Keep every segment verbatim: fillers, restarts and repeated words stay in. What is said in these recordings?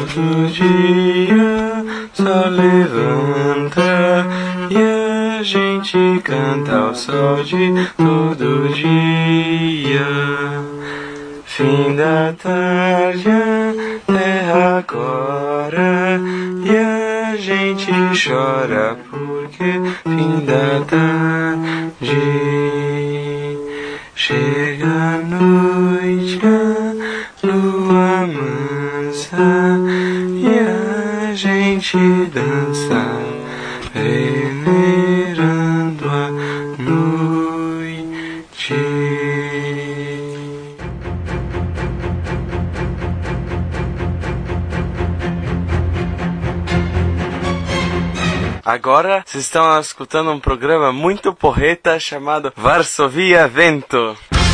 todo dia só levanta e a gente canta ao sol de todo dia. Fim da tarde, a terra agora e a gente chora porque fim da tarde chega a noite, a lua mansa e a gente dança venerando a noite. Agora vocês estão escutando um programa muito porreta chamado Varsovia Vento.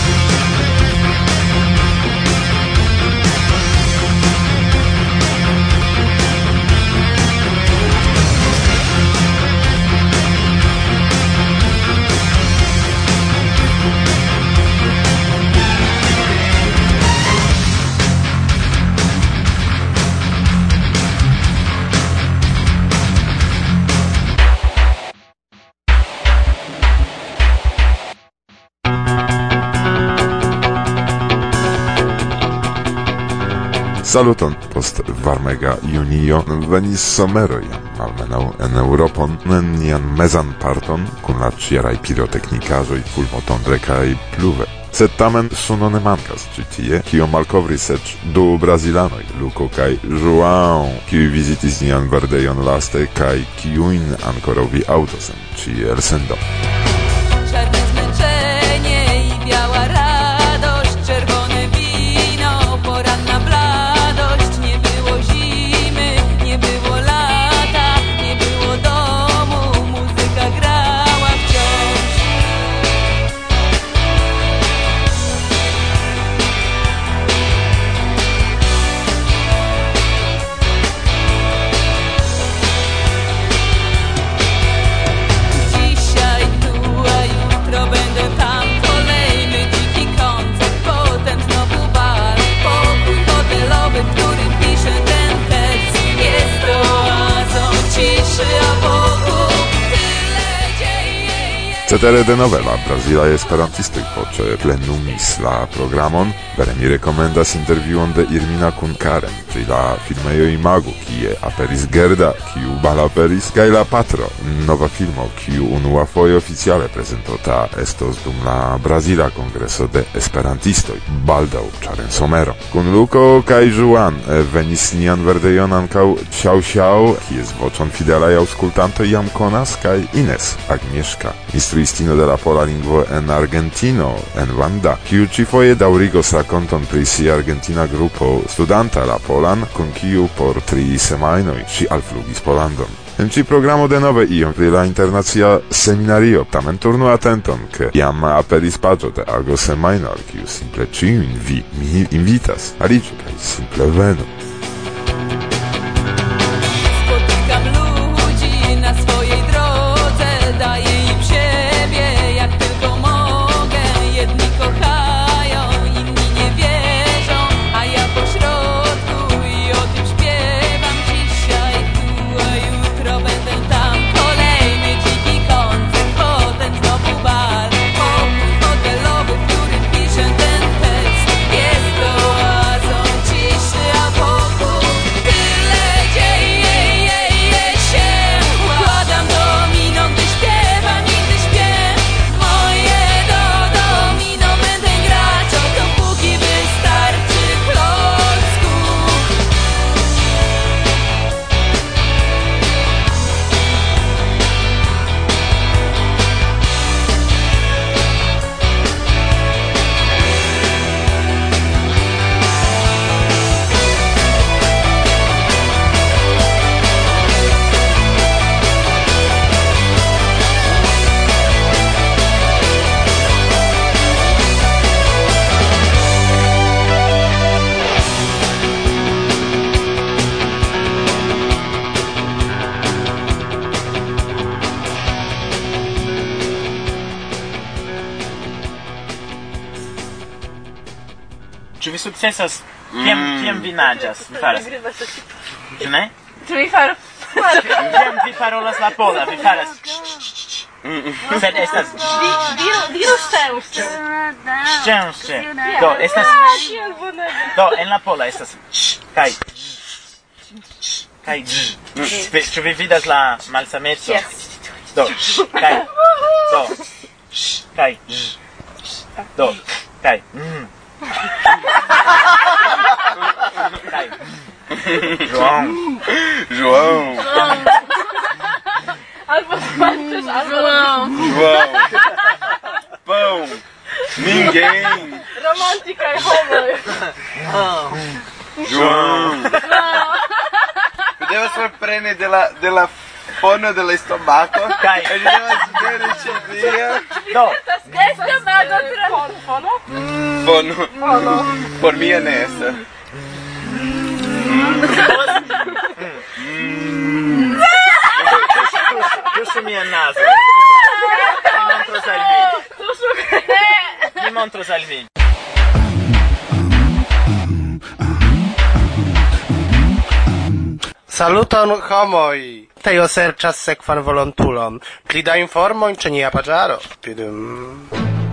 Saluton post varmega junio venis somero jam almenaŭ en Eŭropon en nian mezan parton kun la ĉieraj piroteknikaĵoj fulmotondre kaj pluve. Sed tamen suno ne mankas ĉi tie, kio malkovris eĉ du brazilanoj, Luko kaj João, kiuj vizitis nian verdejon laste kaj kiujn ankoraŭ vi aŭdos en ĉi elsendo. Cetere denove la brazilaj esperantistoj poĉe plenumis la programon. Vere mi rekomendas intervjuon de Irmina kun Karen pri la filmejo Imagu, kie aperis Gerda, kiu malaperis, kaj La Patro, nova filmo, kiu unuafoje oficiale prezentota estos dum la Brazila Kongreso de Esperantistoj, baldaŭ, ĉar en somero. Kun Luko kaj Joan venis nian verdejon ankaŭ Xiao Xiao, kies voĉon fidelaj aŭskultantoj jam konas, kaj Ines Agnieszka, instruistino de la pola lingvo en Argentino, en Wanda, kiu ĉifoje daŭrigos rakonton pri sia argentina grupo studanta la polan, kun kiu por tri semajnoj ŝi alflugis Polandon. En ĉi programo denove iom pri la internacia seminario, tamen turnu atenton, ke jam aperis paĝo de ago semajno, al kiu simple ĉiujn vi mi invitas. Aliĝu kaj simple venu. Czy wy sukcesas Kiam kiam vi naĝas? Vi faras. Ĉu ne? Ĉu vi faras? Kiam vi parolas la pola, vi faras. Sed estas Diru, diru szczęście. szczęście. Do estas Do en la pola estas kaj kaj Ĉu vi vidas la malsameco? Do kaj do kaj do kaj kaj João João. Albo zobaczysz, albo... João. Pão. Ninguém. Romantika i homo. João. Podemos sorprender della, della fono dello stomaco. Kaj E dobbiamo vedere se via. do Estomado tra... Fono? Fono. Fono. Por mia nessa. Tuŝu mian nazon. Mi montros al vi. Mi montros al vi. Saluton homoi! Teo serĉas sekvan volontulon. Pli da informoj ĉe nia paĝaro. Pidum.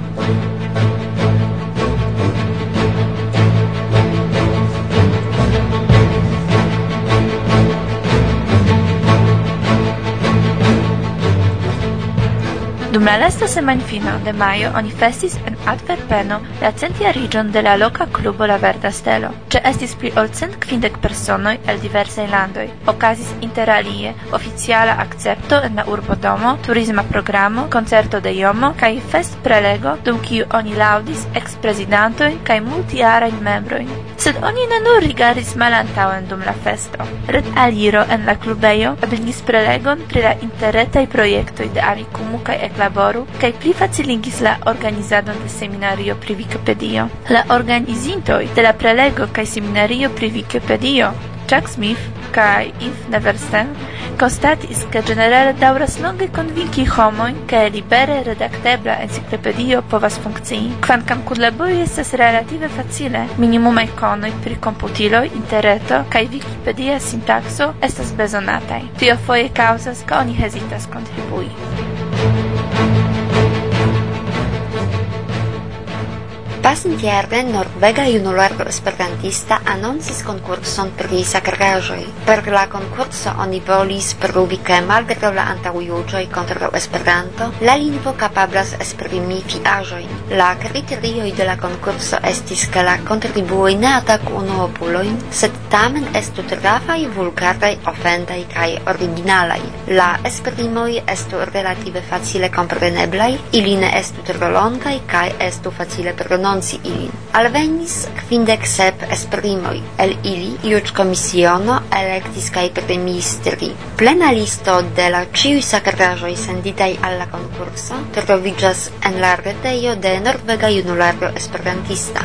Dum la lasta semajnfino de majo oni festis en Antverpeno la centjariĝon de la loka klubo La Verda Stelo. Ĉeestis pli ol cent kvindek personoj el diversaj landoj. Okazis interalie oficiala akcepto en la urbodomo, turisma programo, koncerto de Jomo kaj festprelego, dum kiu oni laŭdis eksprezidantojn kaj multjarajn membrojn. Sed oni ne nur rigardis malantaŭen dum la festo. Ret aliro en la klubejo ebligis prelegon pri la interretaj projektoj de Amikumu kaj Eklaboru kaj pli faciligis la organizadon de seminario pri Wikipedio. La organizintoj de la prelego kaj seminario pri Wikipedio, Jack Smith kaj Yves Neversten, konstatis ke ĝenerale daŭras longe konvinki homojn ke libere redaktebla enciklopedio povas funkcii. Kvankam kunlabori estas relative facile, minimumaj konoj pri komputiloj, interreto kaj Wikipedia sintakso estas bezonataj. Tio foje kaŭzas, ke oni hezitas kontribui. Pasintjare norvega junulargo esperantista anoncis konkurson pri sakraĵoj. Per la konkurso oni volis pruvi ke malgraŭ la antaŭjuĝoj kontraŭ Esperanto, la lingvo kapablas esprimi fiaĵojn. La kriterioj de la konkurso estis ke la kontribuoj ne ataku unuopulojn, sed tamen estu trafaj, vulgaraj, ofendaj kaj originalaj. La esprimoj estu relative facile kompreneblaj, ili ne estu tro longaj kaj estu facile prononci ilin. Alvenis kvindek sep esprimoj. El ili juĝ komisiono elektis kaj premiis tri. Plena listo de la ĉiuj sakraĵoj senditaj al la konkurso troviĝas en la retejo de Norvega Junulargo Esperantista.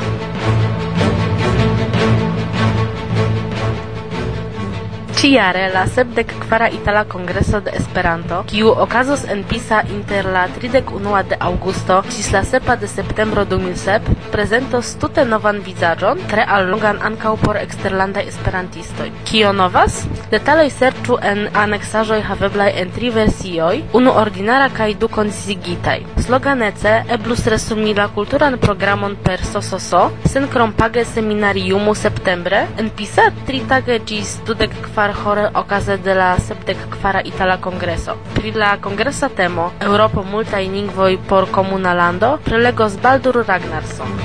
Ĉiare la sepdek kvara Itala Kongreso de Esperanto, kiu okazos en Pisa inter la tridek unua de aŭgusto ĝis la sepa de septembro du mil sep, prezentos tute novan vizaĝon, tre allongan ankaŭ por eksterlandaj esperantistoj. Kio novas? Detaloj serĉu en aneksaĵoj haveblaj en tri versioj, unu ordinara kaj du konsigitaj. Sloganece eblus resumi la kulturan programon per sososo, sen krompage seminariumu septembre, en Pisa tritage ĝis dudek kvar hore okaze de la sepdek kvara Itala Kongreso. Pri la kongresa temo Eŭropo multaj lingvoj por komuna lando prelegos Baldur Ragnarsson.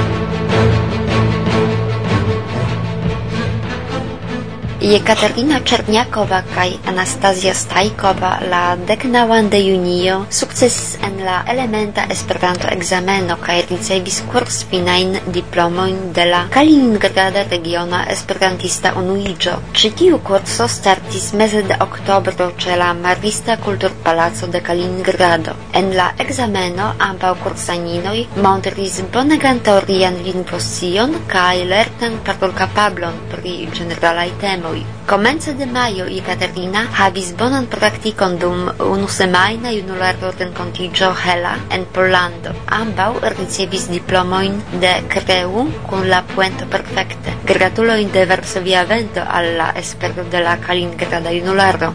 Jekaterina Czerniakowa kaj Anastazja Stajkowa la deknaŭan de junio sukcesis en la elementa Esperanto-ekzameno kaj ricevis kursfinajn diplomojn de la Kaliningrada Regiona Esperantista Unuiĝo. Ĉi tiu kurso startis meze de oktobro ĉe la Marista Kulturpalaco de Kaliningrado. En la ekzameno ambaŭ kursaninoj montris bonegan teorian lingvoscion kaj lertan parolkapablon pri ĝeneralaj temoj. jaroj. Komence de majo Ekaterina havis bonan praktikon dum unusemajna junularrenkontiĝo hela en Pollando. Ambaŭ ricevis diplomojn de Kreu kun la puento perfekte. Gratulojn de Varsovia Vento al la espero de la Kaliningrada junularo.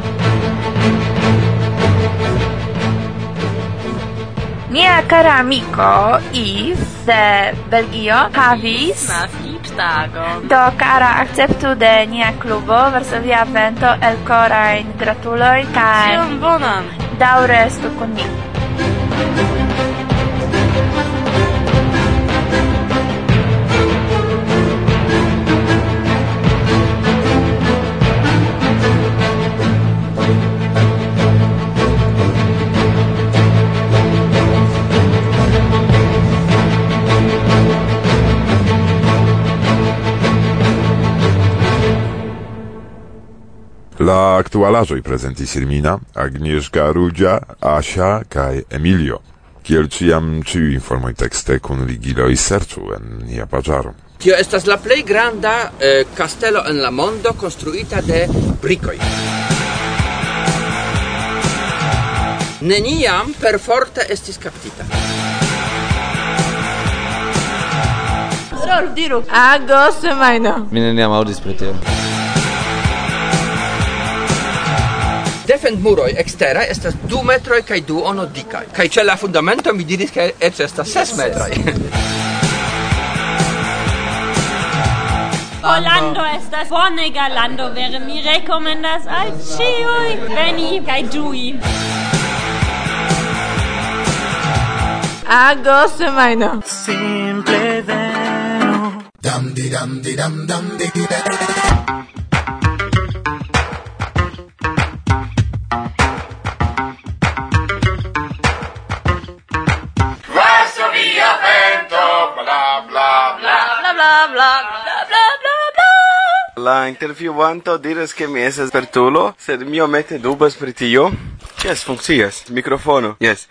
Mia cara amico Yves de Belgio havis Naskiĝtagon. do cara akceptu de nia klubo Varsovia Vento elkorajn gratulojn kaj Ĉion bonan. daŭre estu kun ni. La aktualaĵoj prezentis Irmina, Agnieszka Rudzia, Asia kaj Emilio. Kiel ĉiam ĉiuj informoj tekste kun ligiloj serĉu en nia paĝaro. Tio estas la plej granda eh, kastelo en la mondo konstruita de brikoj. Neniam perforte estis kaptita. Rolf, diru. Ago semajno. Mi neniam aŭdis pri tio. Defendmuroj eksteraj estas du metroj kaj duono dikaj. Kaj ĉe la fundamento mi diris ke eĉ estas ses metroj. Pollando estas bonega lando, vere mi rekomendas al ĉiuj veni kaj ĝui. Ago semajno. Simple venu. Dam di dam di dam dam di di da. La intervjuanto diras ke mi estas spertulo, sed mi iomete dubas pri tio. Jes, funkcias. Mikrofono. Jes.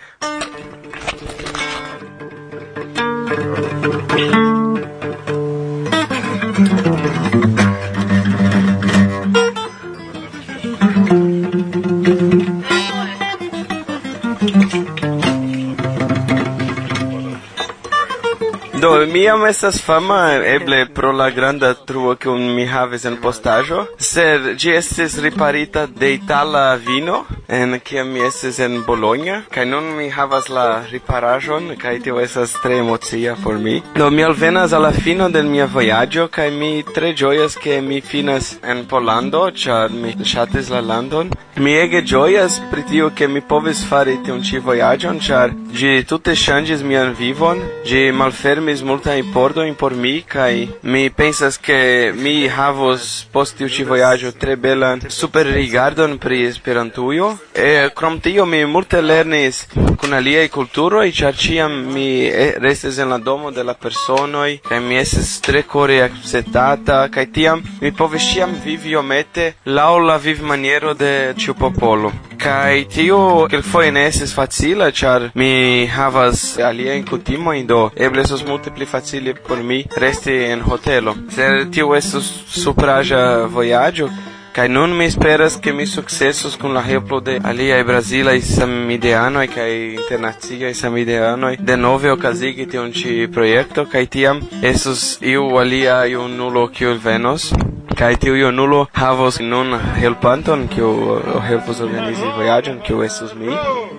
Do, mi jam estas fama, eble pro la granda truo kiun mi havis en postaĵo, sed ĝi estis riparita de itala vino, en kiam mi estis en Bologna, kaj nun mi havas la riparaĵon, kaj tio estas tre emocia por mi. Do, mi alvenas al la fino de mia vojaĝo, kaj mi tre ĝojas ke mi finas en Pollando, ĉar mi ŝatis la landon. Mi ege ĝojas pri tio ke mi povis fari tiun ĉi vojaĝon, ĉar ĝi tute ŝanĝis mian vivon, ĝi malfermis multajn pordojn por mi, kaj mi pensas ke mi havos post tiu ĉi vojaĝo tre belan superrigardon pri Esperantujo. E krom tio mi multe lernis kun aliaj kulturoj, ĉar ĉiam mi restis en la domo de la personoj, kaj mi estis tre kore akceptata, kaj tiam mi povis ĉiam vivi iomete laŭ la vivmaniero de ĉiu popolo. Kaj tio kelkfoje ne estis facila, ĉar mi havas aliajn kutimojn, do eble estos multe pli facile por mi resti en hotelo. Sed tio estos supraĵa vojaĝo, kaj nun mi esperas ke mi sukcesos kun la helpo de aliaj brazilaj samideanoj kaj internaciaj samideanoj denove okazigi tiun ĉi projekto, kaj tiam estos iu alia junulo kiu venos. Kaj tiu junulo havos nun helpanton, kiu helpos organizi vojaĝon, kiu estos mi.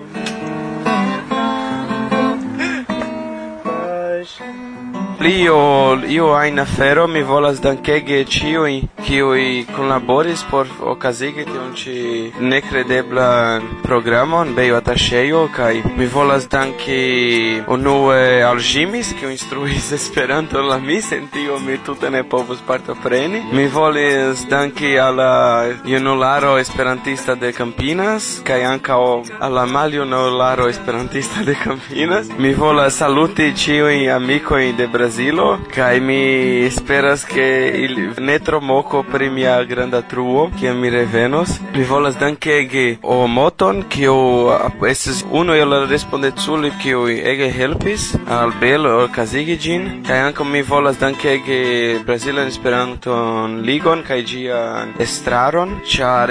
Pli ol io ajn afero, mi volas dankege ĉiuj, kiuj kunlaboris por okazigi tiun ĉi nekredeblan programon Bejo Ataŝejo, kaj mi volas danki unue al Ĝimis, kiu instruis Esperanton la mi, sen tio mi tute ne povus partopreni. Mi volis danki al la junularo esperantista de Campinas, kaj ankaŭ al la maljunularo esperantista de Campinas. Mi volas saluti ĉiujn amikojn de Brazilo, Brasilo, kai mi esperas che il ne tro moco pri mia granda truo, che mi revenos. Mi volas dankegi o moton, che o estes uno el respondeculi che o ege helpis al belo casigi gin, kai anche mi volas dankegi Brasilan Esperanton Ligon kai gia estraron, char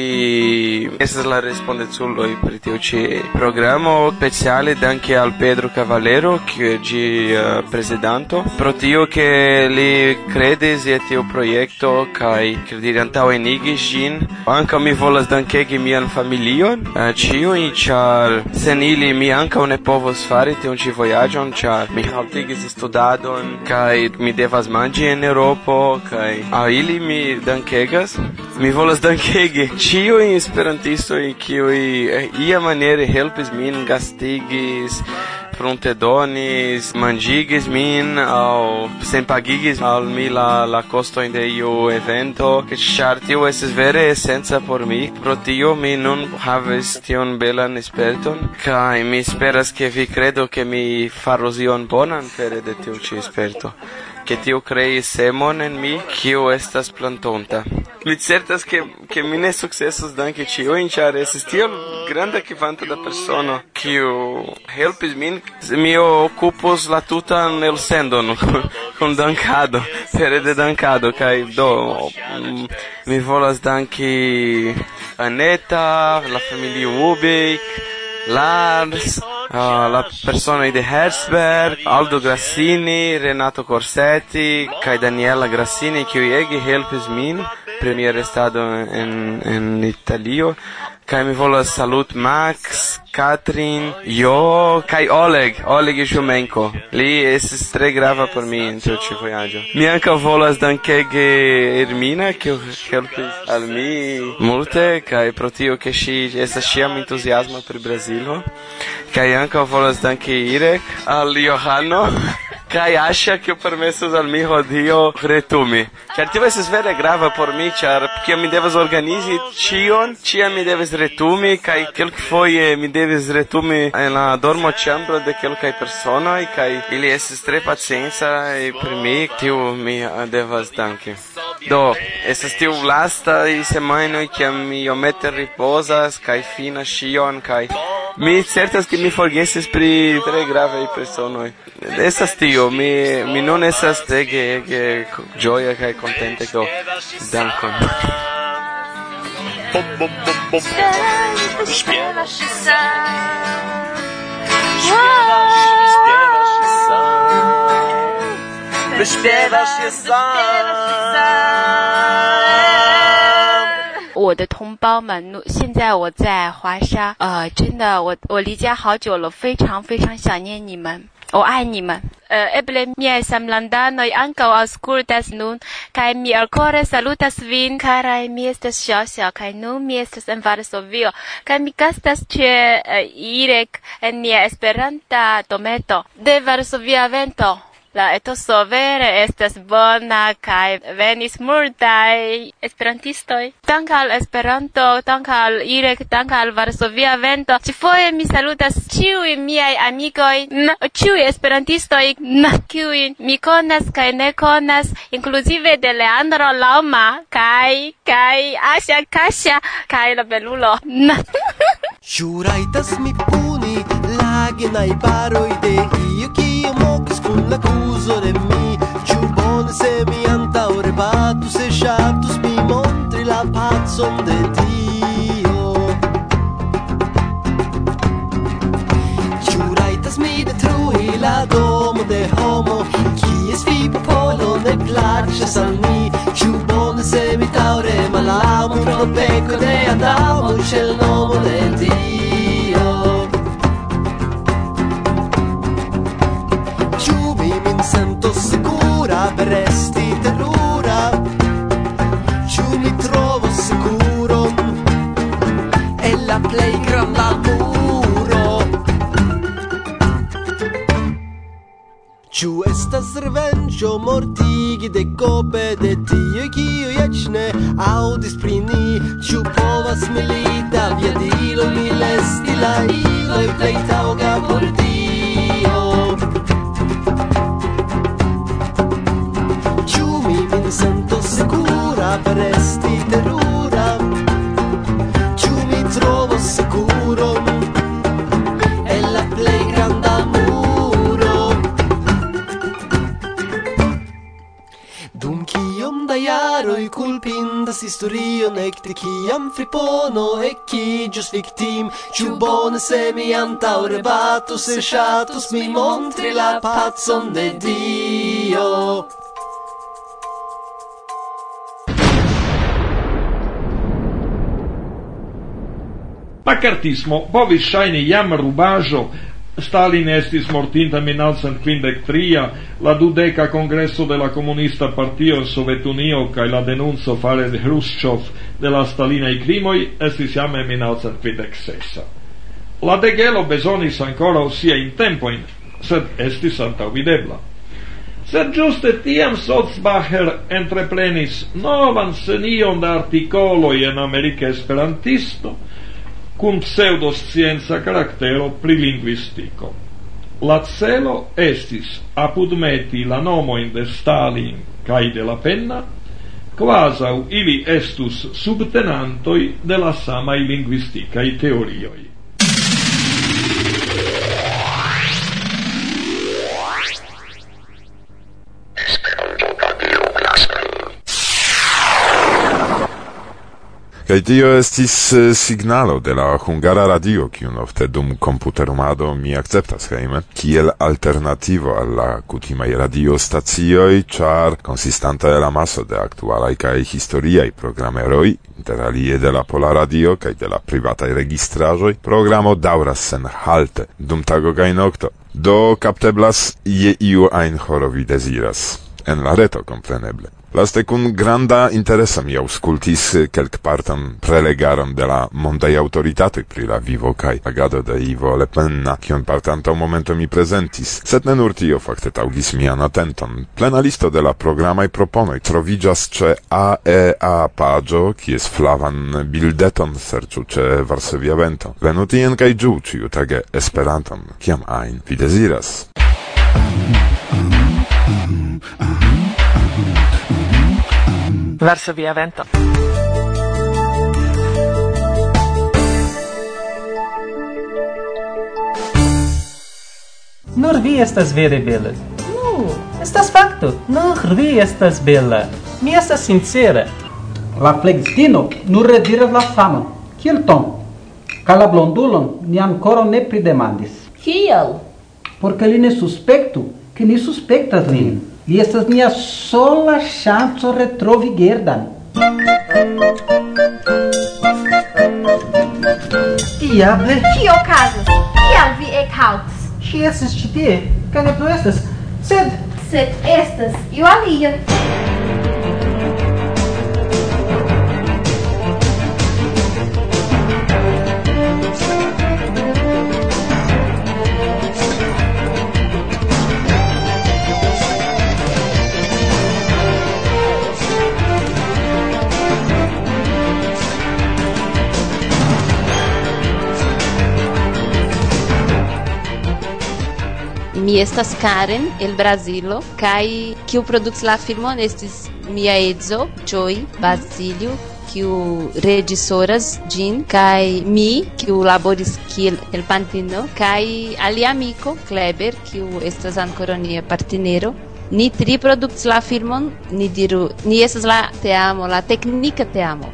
ili estes la respondeculoi pri tiu ci programo speciale danke al Pedro Cavallero, che è gi uh, presidanto, pro tio che li credis e tiu proiecto kai crediri antau enigi gin. Anca mi volas dankegi mian familion, uh, ciui, char sen ili mi anca ne povos fari tiun ci voyagion, char mi haltigis studadon kai mi devas mangi en Europo, kai a ili mi dankegas. Mi volas dankegi ciui esperantistoi kiui eh, ia maniere helpis min, gastigis, pruntedonis, mandigis min, au senpagigis al mi la, la costo de iu evento, che char tio estes vere essenza por mi, pro tio mi nun havis tion belan esperton, kai mi speras che vi credo che mi faros ion bonan pere de tiu ci esperto, che tio crei semon en mi, kio estas plantonta. Mi certas che, che mi ne successos danke cio, in char estes tio granda kvanto da persono, kio helpis min, mi occupos la tutan el sendon, con dankado, pere de dankado, kai do, mi volas danki Aneta, la familia Ubik, Lars, uh, la persona de Herzberg, Aldo Grassini, Renato Corsetti, kai Daniela Grassini, kiui ege helpis min pri mia restado en, en Italio, kai mi volas salut Max, Katrin, Jo, kai Oleg, Oleg Jumenko. Li estis tre grava por mi in tiu ci voyaggio. Mi anca volas dankege Ermina, che helpis al mi multe, kai pro tio che si estas ciam entusiasma pri Brasilo. Kai anca volas danke Irek, al Johano, kai Asha, che permesos al mi hodio retumi. Char tio estes vere grava por mi, char che mi devas organizi cion, cia mi devas retumi, kai kelkfoje mi devis retumi en la dormo ĉambro de kelkaj personoj, kaj ili estis tre pacienca pri mi, tiu mi devas danki. Do, estas tiu lastaj semajnoj kiam mi iomete ripozas kaj finas ĉion, kaj mi certas ke mi forgesis pri tre gravaj personoj. Estas tio, mi, mi nun estas ege, ege ĝoja kaj kontenta, do dankon. Bom, bom, bom, bom. Śpiewasz się sam. Śpiewasz, śpiewasz się sam. Wyśpiewasz się sam. 我的同胞们，现在我在华沙，呃，真的，我我离家好久了，非常非常想念你们。我爱你们. Uh, eble miaj samlandanoj ankaŭ aŭskultas nun, kaj mi elkore salutas vin, karaj, mi estas Ŝoŝo, kaj nun mi estas en Varsovio, kaj mi gastas ĉe uh, Irek en nia Esperanta dometo de Varsovia evento. La etoso vere estas bona kaj venis multaj esperantistoj. Dank al Esperanto, dank al Irek, dank al Varsovia evento. Ĉifoje mi salutas ĉiuj miaj amikoj, ĉiuj esperantistoj, kiujn mi konas kaj ne konas, inkluzive de Leandro Lauma kaj kaj Asha Kasia kaj la belulo. Ĉu rajtas mi puni la genajbaroj de iu kiu mokis kun la kuzo de mi? Ĉu bone se mi antaŭrebatus e ŝatus mi montri la pacon de Dio? Ĉu rajtas mi detrui la domo de homo, kies vivpopolo ne plaĉas al mi? Ĉu bone se mi daŭre malamu pro peko de Adamo ĉe l nomo de Dio? Ĉu vi min sentos sekura per esti terura? Ĉu mi trovos sekuron en la plej granda muro? Ĉu estas revenĝo mortigi de kope de tiuj, kiuj eĉ ne aŭdis pri ni? Ĉu povas milita aviadiloj mil esti la iloj plej taŭga por Dio? terura. Ciu mi trovo sicuro, è la play grande amuro. Dum kiom da jaroj kulpindas historion ekde kiam fripono ekiĝos viktim. Ĉu bone se mi antaŭ rebato se ŝatus mi montri la pacon de Dio. Macartismo povis ŝajni jam rubaĵo. Stalin estis mortinta mil novecent kvindek tri, la dudeka kongreso de la komunista partio en Sovetunio kaj la denunco fare de Hrusĉov de la stalinaj krimoj estis jam en mil novecent kvindek ses. La degelo bezonis ankoraŭ siajn tempojn, sed estis antaŭvidebla. Sed ĝuste tiam Sulzbacher entreprenis novan senion da artikoloj en Amerika Esperantisto, cum pseudoscienza karaktero pri lingvistiko. La celo estis apudmeti la nomojn de Stalin kaj de la Penna, kvazaŭ ili estus subtenantoj de la samaj lingvistikaj teorioj. Kaj tio estis signalo de la Hungara Radio, kiun ofte dum komputerumado mi akceptas hejme, kiel alternativo al la kutimaj radiostacioj, ĉar konsistanta el amaso de aktualaj kaj historiaj programeroj, inter alie de la Pola Radio kaj de la privataj registraĵoj, programo daŭras senhalte dum tago kaj nokto. Do kapteblas je iu ajn horo vi deziras. En la reto, kompreneble. Laste kun granda interesa mi aŭskultis kelkpartan prelegaron de la mondaj aŭtoritatoj pri la vivo kaj agado de Ivo Le Penna, kiun partantaŭ momento mi prezentis. Sed ne nur tio fakte taŭgis mian atenton. Plena listo de la programaj proponoj troviĝas ĉe A E A paĝo, kies flavan bildeton serĉu ĉe Varsovia Vento. Venu tien kaj ĝuu ĉiutage Esperanton, kiam ajn vi deziras. Varsovia Vento. Nur vi estas vere bela. Nu, estas fakto. Nur vi estas bela. Mi estas sincera. La flegistino nur rediras la famon. Kiel Tom? Kaj la blondulon ni ankoraŭ ne pridemandis. Kiel? Porque li ne suspektu, ke ni suspektas lin. Li estas nia sola ŝanco retrovi Gerdan. Diable! Kio okazas? Kial vi ekhaltis? Ŝi estas ĉi tie, kaj ne plu estas, sed... Sed estas io alia. Mi estas Karen el Brazilo kaj kiu produktis la filmon estis mia edzo Joy Basilio, kiu reĝisoras ĝin, kaj mi, kiu laboris kiel helpantino, kaj alia amiko Kleber, kiu estas ankoraŭ nia partnero. Ni tri produktis la filmon, ni diru, ni estas la teamo, la teknika teamo.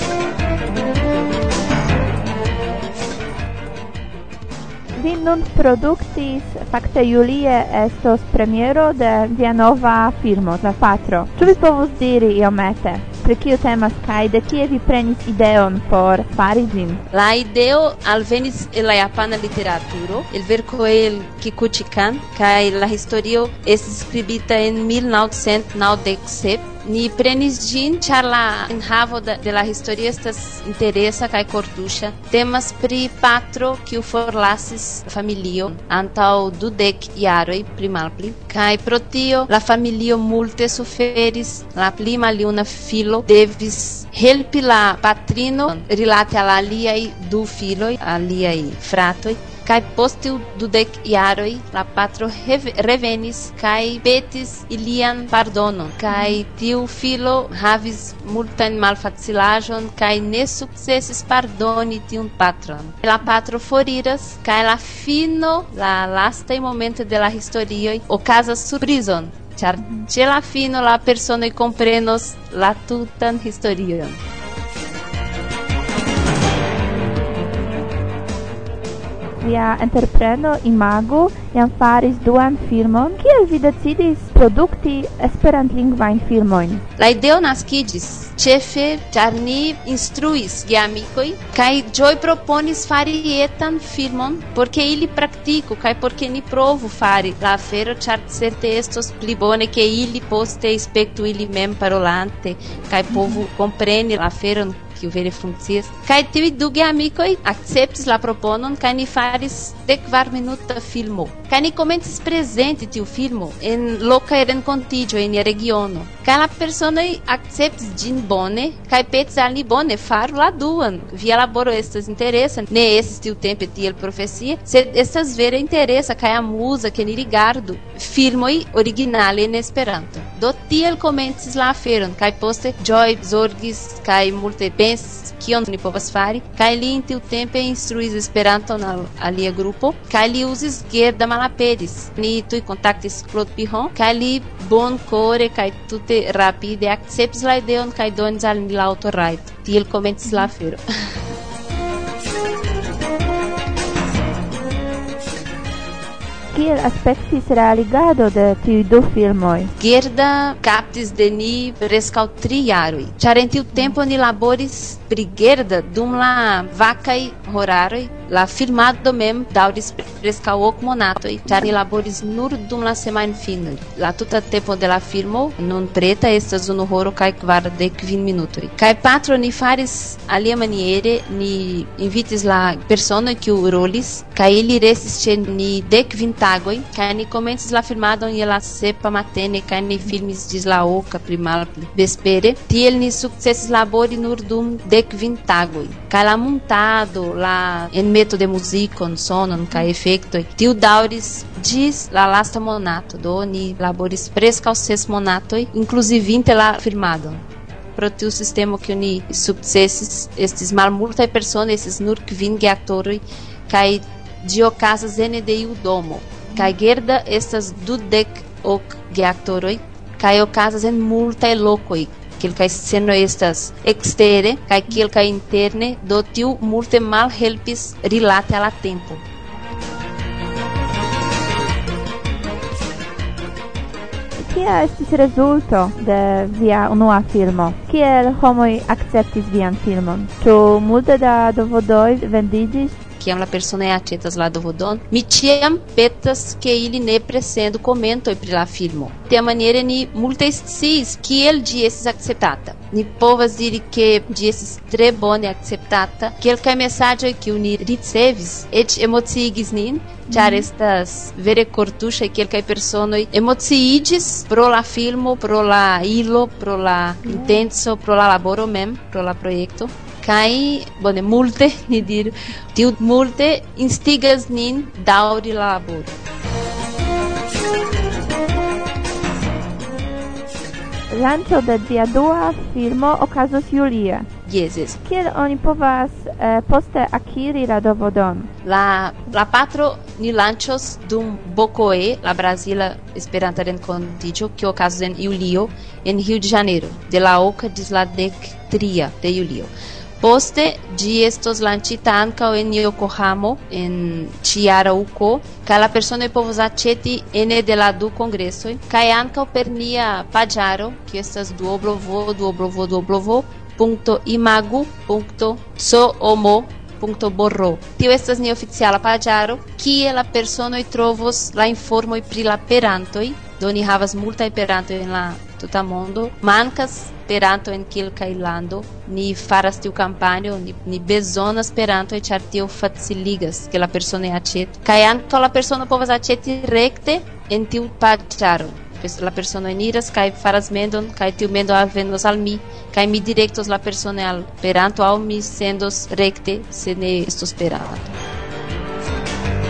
Vi nun produktis, fakte julie estos premiero de via nova filmo, La Patro. Ĉu vi povus diri iomete pri kio temas kaj de kie vi prenis ideon por fari ĝin? La ideo alvenis el la japana literaturo, el verko el Kikuchi-kan, kaj la historio estis skribita en mil novcent naŭdek sep. Ni prenis ĝin, ĉar la enhavo de, de la historio estas interesa kaj kortuŝa. Temas pri patro kiu forlasis familion antaŭ dudek jaroj pli malpli, kaj pro tio la familio multe suferis. La pli maljuna filo devis helpi la patrino rilate al aliaj du filoj, aliaj fratoj. Kaj post tiu dudek jaroj la patro heve- revenis kaj petis ilian pardonon. Kaj tiu filo havis multajn malfacilaĵon kaj ne sukcesis pardoni tiun patron. La patro foriras kaj la fino, la lastaj momentoj de la historioj okazas surprizon, ĉar ĉe la fino la personoj komprenos la tutan historion. Via entrepreno Imagu jam faris duan filmon. Kiel vi decidis produkti esperantlingvajn filmojn? La ideo naskiĝis ĉefe ĉar ni instruis geamikoj kaj Joy proponis fari etan filmon por ke ili praktiku kaj por ke ni provu fari la afero, ĉar certe estos pli bone ke ili poste spektu ili mem parolante kaj povu kompreni la aferon kiu vere funkcias. Kaj tiuj du geamikoj akceptis la proponon kaj ni faris dekkvar minuta filmo. Kaj ni komencis prezenti tiu filmo en lokaj renkontiĝoj en regiono. Kaj la personoj akceptis ĝin bone kaj petis al ni: bone, faru la duan. Via laboro estas interesa, ne estis tiutempe tiel profesia, sed estas vere interesa kaj amuza ke ni rigardu filmoj originale en Esperanto. Do tiel komencis la aferon kaj poste Joy zorgis kaj multe pensis kion ni povas fari, kaj li in tiutempe instruis Esperanton al alia grupo, kaj li uzis Gerda malaperis. Ni tuj kontaktis Claude Piron, kaj li bonkore kaj tute rapide akceptis la ideon kaj donis al ni la aŭtorajto. Tiel komencis la afero. Kiel aspektis realigado de tiuj du filmoj? Gerda kaptis de ni preskaŭ tri jaroj, ĉar en tiu tempo ni laboris pri Gerda dum la vakaj horaroj. La filmado mem daŭris preskaŭ ok monatoj, ĉar ni laboris nur dum la semajnfinoj. La tuta tempo de la filmo nun preta estas unu horo kaj kvardek kvin minutoj. Kaj patro ni faris aliamaniere, ni invitis la personoj kiuj rolis, kaj ili restis ĉe ni dek kvin tagoj, kaj ni komencis la filmadon je la sepa matene kaj ni filmis ĝis la oka pli malpli vespere. Tiel ni sukcesis labori nur dum dek kvin tagoj. Kaj la montado, la enmeto de muzikon, sonon kaj efektoj, tiu daŭris ĝis la lasta monato. Do ni laboris preskaŭ ses monatoj, inkluzivinte la filmadon. Pro tiu sistemo kiu ni sukcesis, estis malmultaj personoj, estis nur kvin geaktoroj, kaj ĝi okazas ene de iu domo. Kaj Gerda estas dudek ok geaktoroj, kaj okazas en multaj lokoj. Kelkaj scenoj estas ekstere kaj kelkaj interne, do tiu multe malhelpis rilate al la tempo. Kia estis rezulto de via unua filmo? Kiel homoj akceptis vian filmon? Ĉu multe da dovodoj vendiĝis? Kiam la personoj aĉetas la dovodon, mi ĉiam petas ke ili nepre sendu komentoj pri la filmo. Tiamaniere ni multe sciis kiel ĝi estis akceptata. Ni povas diri ke ĝi estis tre bone akceptata. Kelkaj mesaĝoj kiuj ni ricevis eĉ emociigis nin, ĉar estas vere kortuŝaj. Kelkaj personoj emociiĝis pro la filmo, pro la ilo, pro la intenco, pro la laboro mem, pro la projekto. Kaj bone multe, ni diru, tiu multe instigas nin daŭri la laboro. Lanĉo de via dua filmo okazos julie. Yes, yes. Kiel oni povas eh, poste akiri la dovodon? La, la patro ni lanĉos dum Bocoe, la Brazila Esperanta renkontiĝo, kiu okazos en julio en Rio de Janeiro, de la oka ĝis la dek tria de julio. Poste ĝi estos lanĉita ankaŭ en Yokohamo, en ĉiara uko, kaj la personoj povos aĉeti ene de la du kongresoj, kaj ankaŭ per nia paĝaro, kiu estas duoblovo duoblovo duoblovo punkto imagu punkto coomo punkto borro. Tio estas nia oficiala paĝaro, kie la personoj trovos la informoj pri la perantoj. Do ni havas multaj perantoj en la tuta mondo. Mankas peranto en kelkaj lando. Ni faras tiu kampanjo, ni, ni bezonas perantoj, ĉar tio faciligas ke la personoj aĉetu. Kaj ankaŭ la persono povas aĉeti rekte en tiu paĝaro. La persono eniras kaj faras mendon, kaj tiu mendo alvenos al mi, kaj mi direktos la persono al peranto aŭ mi sendos rekte se ne estos peranto.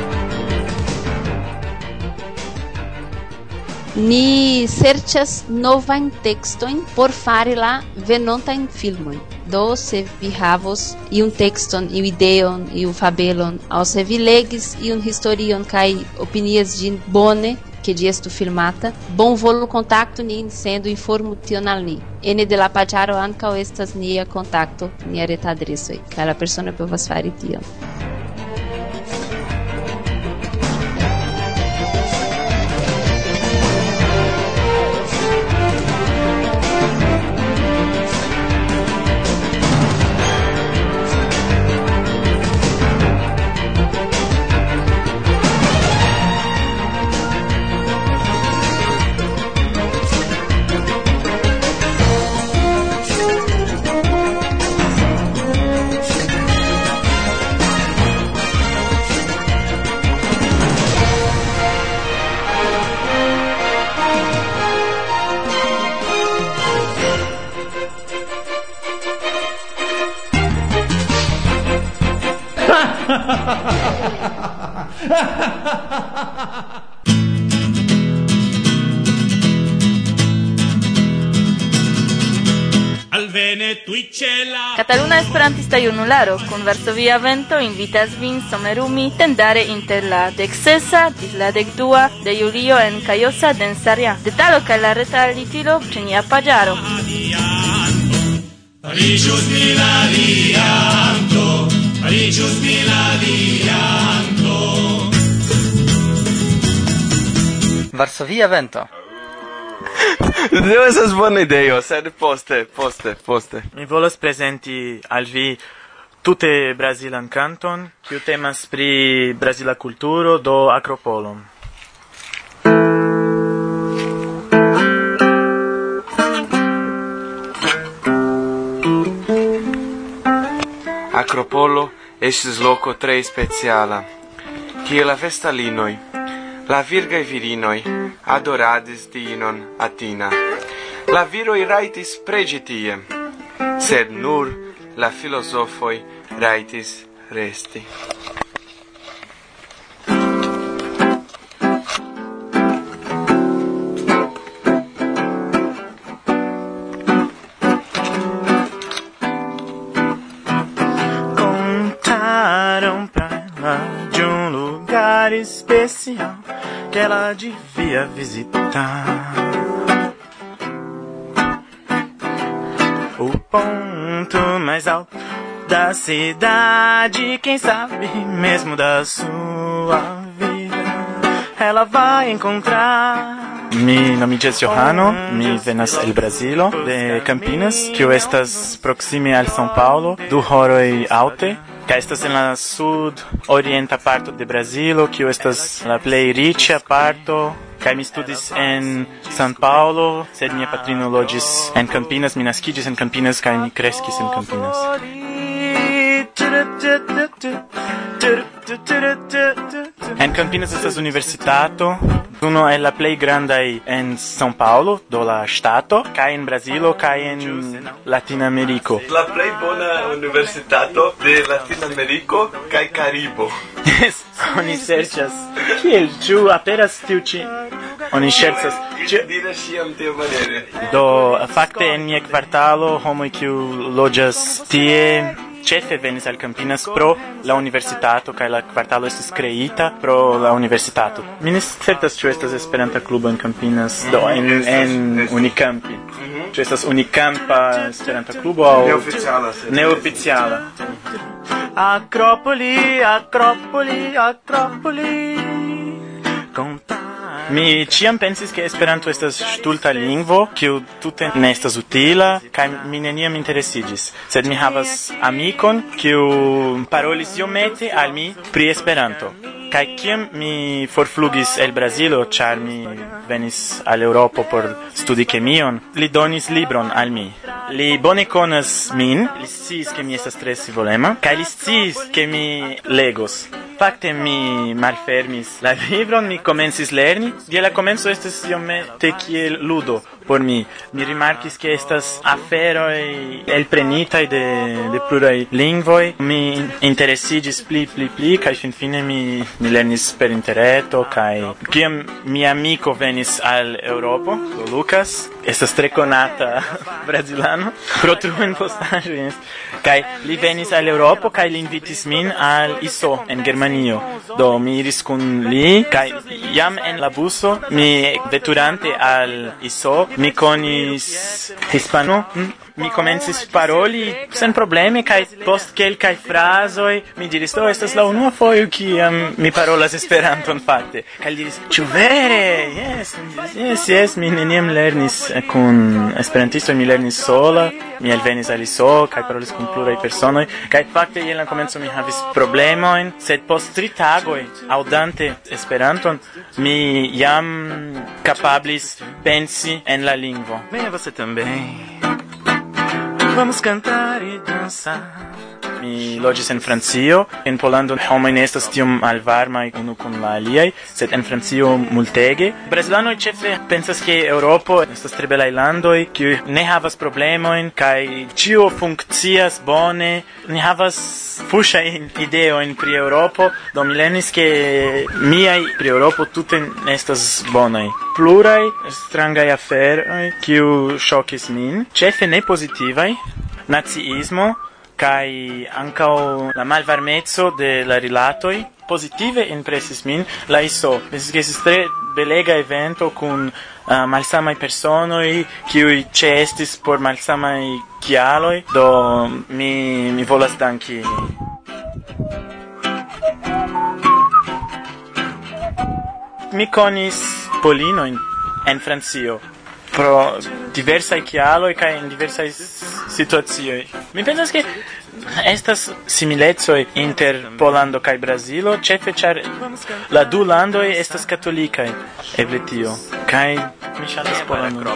ni serĉas novajn tekstojn por fari la venontajn filmojn. Do, se vi havos iun tekston, iu ideon, iu fabelon, aŭ se vi legis iun historion kaj opinias ĝin bone, que ĝi estu filmata, bonvolu kontaktu nin, sendo informu tion al ni. Ene de la paĝaro ankaŭ estas nia kontakto, nia retadresoj, kaj la persono povas fari tion. Kataluna Esperantista Junularo kun Varsovia Vento invitas vin somerumi tendare inter la deksesa ĝis la dekdua de julio en Callosa de Ensarja. Detalo kaj la reta litilo ĉe nia paĝaro. Aliĝus mi la dianto, aliĝus mi la dianto. Varsovia Vento. Tio estas bona ideo, sed poste, poste, poste. Mi volas prezenti al vi tute brazilan kanton, kiu temas pri brazila kulturo, do Akropolo. Akropolo estis loko tre speciala, kie la vestalinoj, la virgaj virinoj adoradis diinon Atina. La viroj rajtis preĝi tie, sed nur la filozofoj rajtis resti. Contaram pra ela de um lugar especial que ela devia visitar. O ponto mais alto da cidade, quem sabe mesmo da sua vida, ela vai encontrar. Mi nomiĝas Johano, mi venas el Brazilo, de Campinas, kiu estas proksime al São Paulo, du horoj aŭte. Kaj estas en la sud-orienta parto de Brazilo, kiu estas la plej riĉa parto. Kaj mi studis en São Paulo, sed mia patrino loĝis en Campinas, mi naskiĝis en Campinas kaj mi kreskis en Campinas. En Campinas estas universitato, uno el la plej grandaj en São Paulo, do la ŝtato, kaj en Brazilo kaj en Latinameriko. La plej bona universitato de Latinameriko kaj Karibo. Oni serĉas. Kiel? Ĉu aperas tiu ĉi? Oni ŝercas. Diras ĉiam tiamaniere. Do fakte en mia kvartalo homoj kiu loĝas tie ĉefe venis al Campinas pro la universitato kaj la kvartalo estis kreita pro la universitato. Mi ne certas ĉu estas Esperanta klubo en Campinas, do en en Unicampi. Ĉu estas Unicampa Esperanta klubo aŭ neoficiala? Neoficiala. Akropoli, Akropoli, Akropoli. Mi ĉiam pensis ke Esperanto estas ŝtulta lingvo, kiu tute ne estas utila, kaj mi neniam interesiĝis. Sed mi havas amikon, kiu parolis iomete al mi pri Esperanto. Kaj kiam mi forflugis el Brazilo, ĉar mi venis al Eŭropo por studi kemion, li donis libron al mi. Li bone konas min, li sciis ke mi estas tre scivolema, kaj li sciis ke mi legos. Fakte mi malfermis la libron, mi komencis lerni. Je la komenco estis iomete kiel ludo. por mi. Mi rimarkis che estas aferoi elprenitai de, de plurai lingvoi. Mi interessigis pli, pli, pli, kai fin fine mi, mi lernis per interreto, kai kiam mi amico venis al Europo, Lucas, estas tre conata brasilano, pro truen postaggio, kai li venis al Europo, kai li invitis min al I S O en Germanio. Do mi iris kun li, kai jam en la buso, mi veturante al I S O, mi konis hispano, mi komencis paroli sen probleme, kaj post kelkaj frazoj mi diris, do estas la unua fojo kiam mi parolas Esperanton fakte. Kaj diris, ĉu vere? Yes, yes, yes, mi neniam lernis kun esperantistoj, mi lernis sola, mi alvenis al I S O kaj parolis kun pluraj personoj, kaj fakte je la komenco mi havis problemojn, sed post tri tagoj aŭdante Esperanton mi jam kapablis pensi en la lingvo. Venha você também. Vamos cantar e dançar. Mi loĝis en Francio. En Pollando homoj ne estas tiom malvarmaj unu kun la aliaj, sed en Francio multege. Brazilanoj ĉefe pensas ke Eŭropo estas tre belaj landoj, kiuj ne havas problemojn kaj ĉio funkcias bone. Ni havas fuŝajn ideojn pri Eŭropo, do mi lernis ke miaj pri Eŭropo tute ne estas bonaj. Pluraj strangaj aferoj kiuj ŝokis min, ĉefe ne pozitivaj, naciismo kai ankaŭ la malvarmeco de la rilatoj pozitive impresis min la I S O. Pensis ke estis tre belega evento kun uh, malsamaj personoj kiuj ĉeestis por malsamaj kialoj, do mi mi volas danki. Mi konis polinojn en Francio pro diversaj kialoj kaj en diversaj situacioj. Mi pensas ke estas similecoj inter Pollando kaj Brazilo, ĉefe ĉar la du landoj estas katolikaj, eble tio. Kaj mi ŝatas Pollando.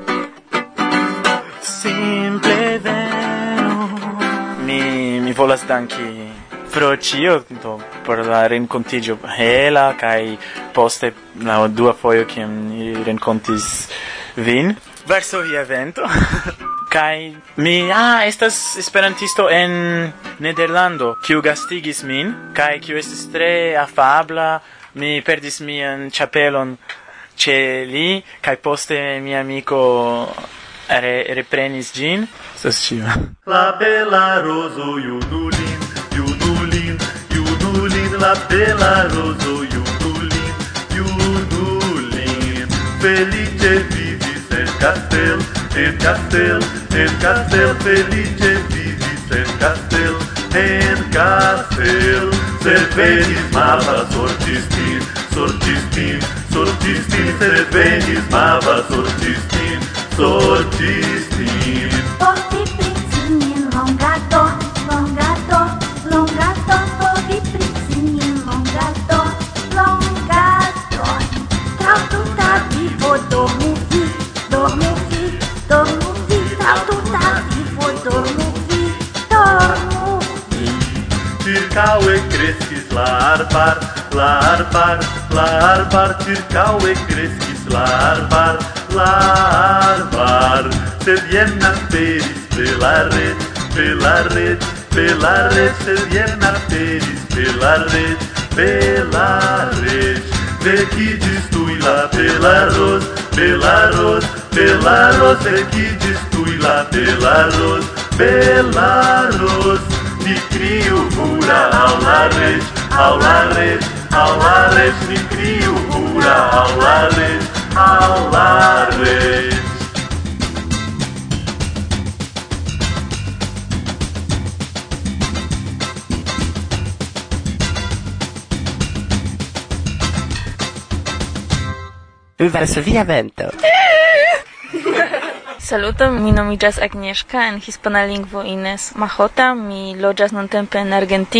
Simple vero. Mi mi volas danki pro ĉio, do por la renkontiĝo hela kaj poste la dua fojo kiam ni renkontis vin. Varsovia evento. Kai mi ah estas esperantisto en Nederlando, kiu gastigis min, kai kiu estis tre afabla. Mi perdis mian ĉapelon ĉe li, kaj poste mia amiko re, reprenis ĝin. Estas ĉio. La bela rozo junulin, junulin, junulin, la bela rozo junulin, junulin, felice vivis en castel, en castel, en castel, felice vivis en castel, en castel. Sed venis mava sortis min, sortis min, sortis min, sed venis mava sortis min, sortis min. Porti princinin longato, longato, longato, porti princinin longato, longato. Trau tuta vivo dormu vi, dormu vi, dormu vi, trau tuta vivo dormu vi, dormu vi. Circaue crescis la arbar, la arbar, la arbar, circaue crescis la arbar, la arbar. Sed jen aperis bela red, bela red, bela red, sed jen aperis bela red, bela red. Vecidis tui la bela ros, bela ros, bela ros, vecidis tui la bela ros, bela ros. Ni criu hura au la red, au la red, au la red, ni criu hura au la red, au la red. Varsovia vento. Saluto, mi nomiĝas Agnieszka, en hispana lingvo Ines Majota, mi loĝas nuntempe en Argentino.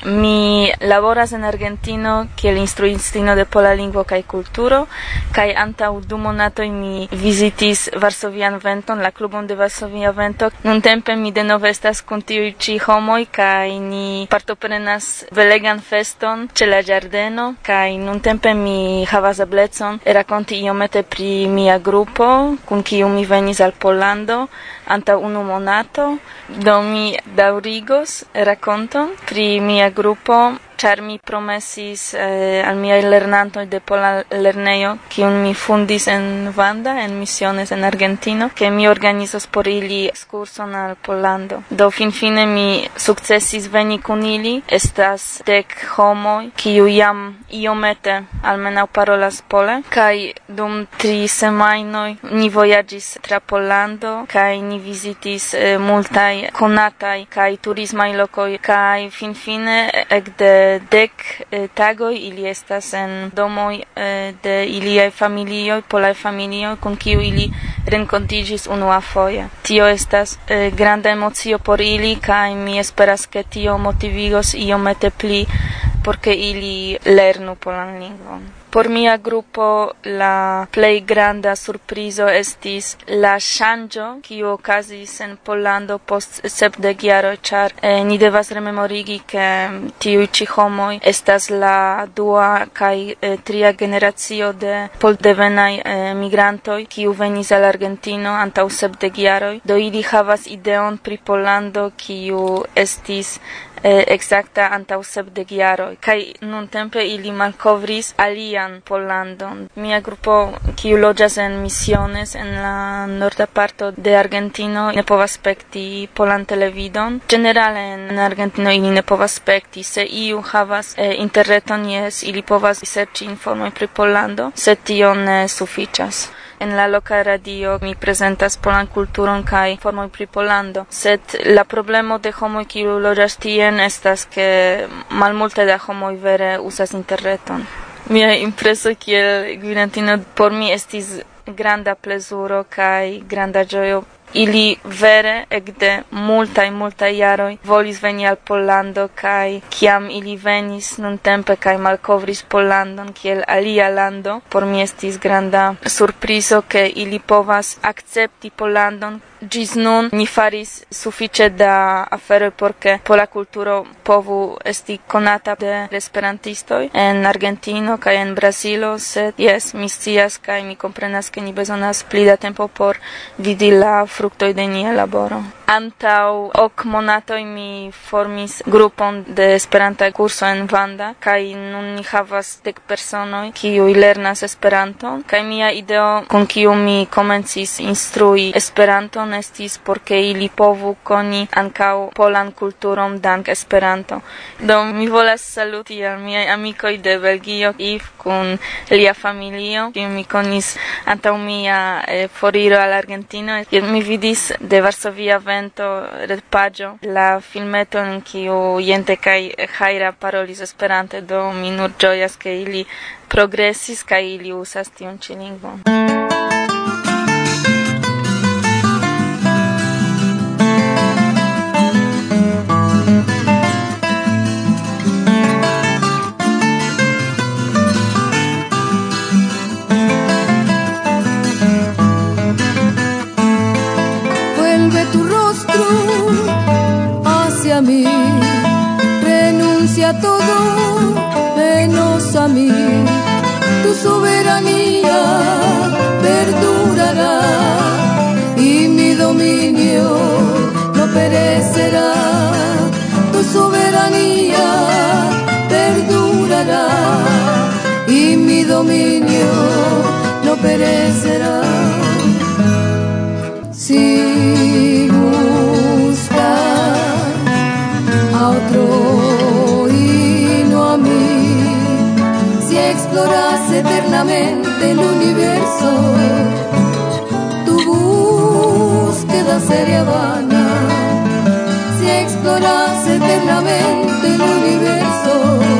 Mi laboras en Argentino kiel instruistino de pola lingvo kaj kulturo, kaj antaŭ du monatoj mi vizitis Varsovian Venton, la klubon de Varsovia Vento. Nuntempe mi denove estas kun tiuj ĉi homoj kaj ni partoprenas belegan feston ĉe la ĝardeno, kaj nuntempe mi havas eblecon rakonti iomete pri mia grupo, kun kiu mi venis al Pollando antaŭ unu monato. Do mi daŭrigos rakonton pri mia grupo, ĉar mi promesis eh, al miaj lernantoj de pola lernejo, kiun mi fundis en Vanda, en Misiones en Argentino, ke mi organizos por ili ekskurson al Pollando. Do finfine mi sukcesis veni kun ili. Estas dek homoj, kiu jam iomete almenaŭ parolas pole, kaj dum tri semajnoj ni vojaĝis tra Pollando, kaj ni vizitis eh, multaj konataj kaj turismaj lokoj, kaj finfine ekde dek eh, tagoj ili estas en domoj eh, de iliaj familioj, polaj familioj, kun kiu ili renkontiĝis unuafoje. Tio estas eh, granda emocio por ili, kaj mi esperas ke tio motivigos iomete pli por ke ili lernu polan lingvon. Por mia grupo la plej granda surprizo estis la ŝanĝo kiu okazis en Pollando post sepdek jaroj, ĉar eh, ni devas rememorigi ke tiuj ĉi homoj estas la dua kaj eh, tria generacio de poldevenaj eh, migrantoj kiu venis al Argentino antaŭ sepdek jaroj. Do ili havas ideon pri Pollando kiu estis eh, exacta antaŭ sepdek jaroj, kaj nuntempe ili malkovris alian Pollandon. Mia grupo kiu loĝas en Misiones en la norda parto de Argentino ne povas spekti polan televidon. Ĝenerale en Argentino ili ne povas spekti. Se iu havas eh, interreton, jes, ili povas serĉi informoj pri Pollando, sed tio ne sufiĉas. En la loka radio mi prezentas polan kulturon kaj informoj pri Pollando, sed la problemo de homoj kiu loĝas tien estas ke malmulte da homoj vere uzas interreton. Mia impreso kiel gvidantino por mi estis granda plezuro kaj granda ĝojo. Ili vere ekde multaj multaj jaroj volis veni al Pollando, kaj kiam ili venis nuntempe kaj malkovris Pollandon kiel alia lando, por mi estis granda surprizo ke ili povas akcepti Pollandon. Ĝis nun ni faris sufiĉe da aferoj por ke pola kulturo povu esti konata de esperantistoj en Argentino kaj en Brazilo, sed jes, mi scias kaj mi komprenas ke ni bezonas pli da tempo por vidi la fruktoj de nia laboro. Antaŭ ok monatoj mi formis grupon de Esperanta kurso en Vanda, kaj nun ni havas dek personoj kiuj lernas Esperanton, kaj mia ideo kun kiu mi komencis instrui Esperanton estis por ke ili povu koni ankaŭ polan kulturon dank Esperanto. Do mi volas saluti al miaj amikoj de Belgio, Yves kun lia familio, kiu mi konis antaŭ mia eh, foriro al Argentino. Mi vidis de Varsovia Vento retpaĝo la filmeton en kiu Jente kaj Jaira parolis Esperante, do mi nur ĝojas ke ili progresis kaj ili uzas tiun ĉi lingvon. Mí, renuncia a todo menos a mí. Tu soberanía perdurará y mi dominio no perecerá. Tu soberanía perdurará y mi dominio no perecerá. Si a otro y no a mí, si exploras eternamente el universo, tu búsqueda sería vana. Si exploras eternamente el universo,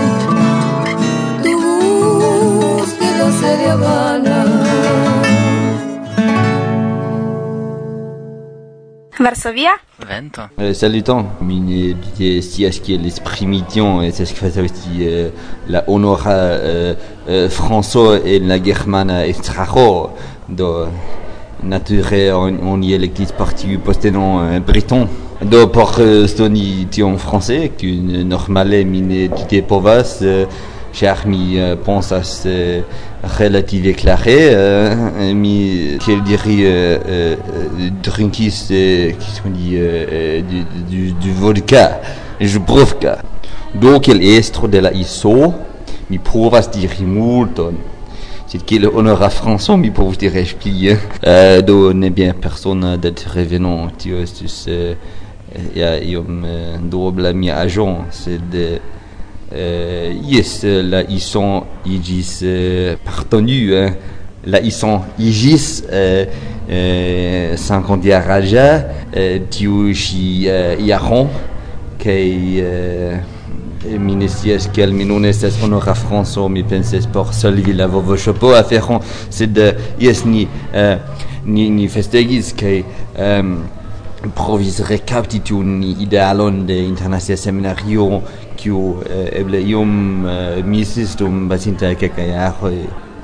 tu búsqueda sería vana. Varsovia vento. Euh, salutant, mais si est-ce que l'esprit médian, c'est ce que fait aussi euh, la honora euh, euh, François et la germana extrajo de nature on, on y est l'église partie posténon euh, breton. Do por euh, stoni ti en français, qu'une normale mine du povas, euh, cher mi euh, pense à ce relative éclairé, euh, mi qu'elle dirait euh, euh, drinkis euh, qui se dit euh, du, du, du vodka, je provka. Donc elle est de la iso, mi provas dire multon. C'est qu'il honora François, mi povas dire expliquer. Euh, do n'est bien personne d'être revenant, tu sais. Il y a un double mi agent, c'est de euh, yes, là ils sont igis euh, partenus, hein. Là ils sont igis euh, euh, cinquante raja, euh, tu chi euh, yaron, qui euh, minesies quel minones honora François, mi penses por solvi la vovo chapeau à faire, c'est de yes ni euh, ni ni festegis qui euh, provis recaptitun idealon de internacia seminario kiu eble iom misis dum basinta kelkaj jaroj.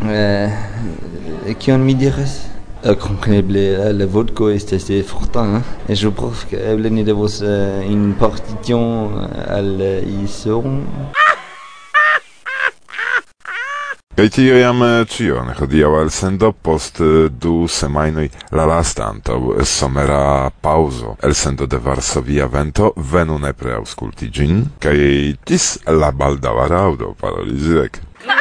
Kion mi diras? Kompreneble la vodko estas forta, et je pense que eble ni devos une partition al iso. Kaj tio jam ĉio, hodiaŭ elsendo post du semajnoj la lasta antaŭ somera paŭzo. Elsendo de Varsovia Vento, venu nepre aŭskulti ĝin, kaj ĝis la baldaŭa raŭdo, parolis Irek.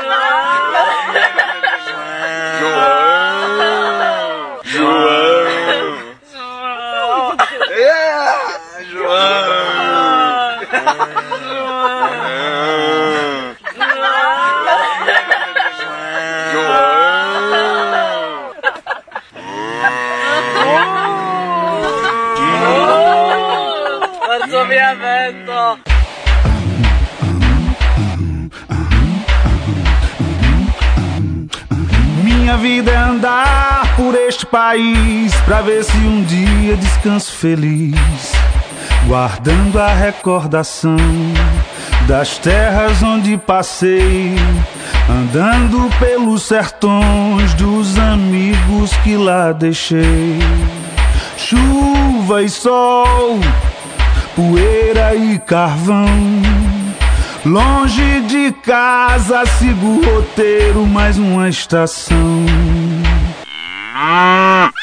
Varsovia Vento. Minha vida é andar por este país pra ver se um dia descanso feliz, guardando a recordação das terras onde passei, andando pelos sertões dos amigos que lá deixei. Chuva e sol, poeira e carvão, longe de casa sigo o roteiro, mais uma estação.